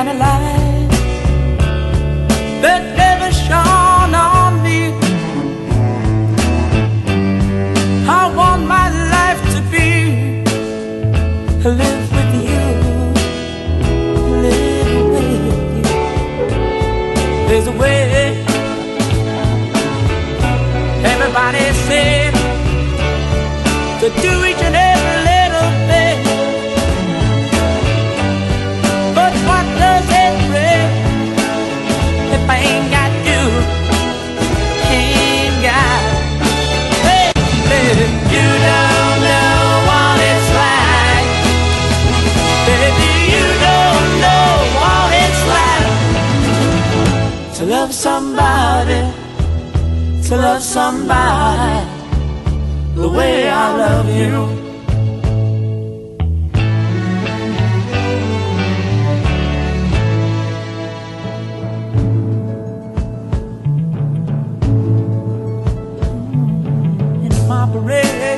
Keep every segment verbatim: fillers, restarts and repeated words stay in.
kind of light that never shone on me. I want my life to be live with you, live with you. There's a way. Everybody said to do each and every little thing, but what does it bring if I ain't got you? Ain't got. Hey, baby, you don't know what it's like. Baby, you don't know what it's like to love somebody, to love somebody the way I love you. In my parade,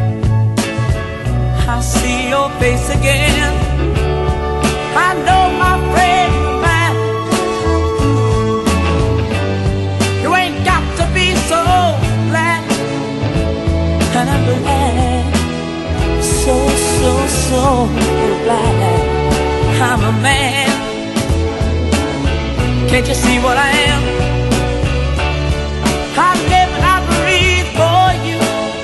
I see your face again. I know my friend of mine, you ain't got to be so glad. And I'm glad, so, so, so glad I'm a man. Can't you see what I am? I live and I breathe for you.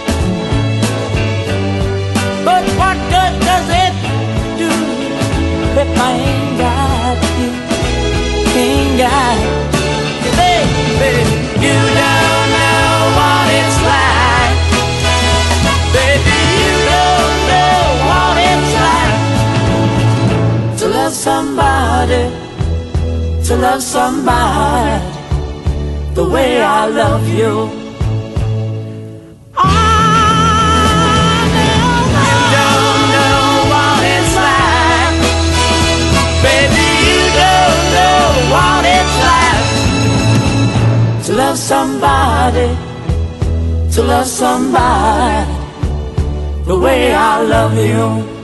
But what good does it do if I ain't got you? Ain't got you, baby. You don't know what it's like. Baby, you don't know what it's like to love somebody, to love somebody the way I love you. Oh, no, you don't know what it's like. Baby, you don't know what it's like to love somebody, to love somebody the way I love you.